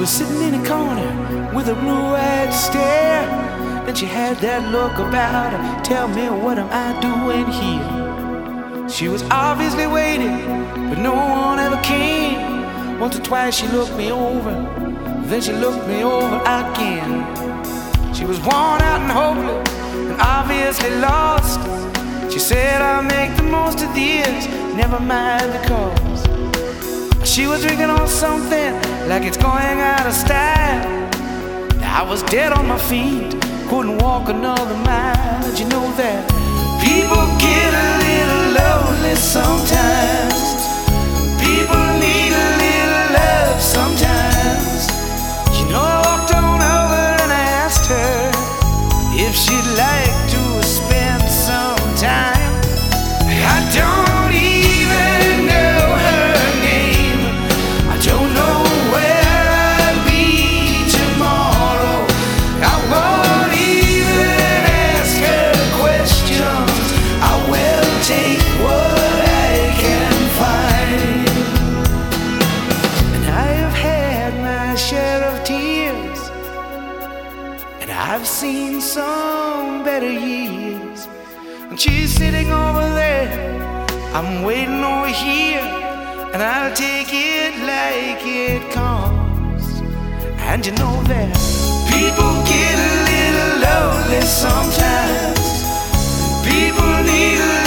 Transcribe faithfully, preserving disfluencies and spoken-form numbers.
was sitting in a corner with a blue-eyed stare, and she had that look about her. Tell me, what am I doing here? She was obviously waiting, but no one ever came. Once or twice she looked me over, then she looked me over again. She was worn out and hopeless and obviously lost. She said, I'll make the most of this, never mind the cost. She was drinking on something like it's going out of style. I was dead on my feet, couldn't walk another mile. Did you know that people get a little lonely sometimes? People need a little love sometimes. You know, I walked on over and I asked her if she'd like to spend some time. I don't even know her name. I don't know where I'll be tomorrow. I won't even ask her questions. I will take what I can find. And I have had my share of tears, and I've seen some better years. And she's sitting over there, I'm waiting over here, and I'll take it like it comes. And you know that people get a little lonely sometimes. People need a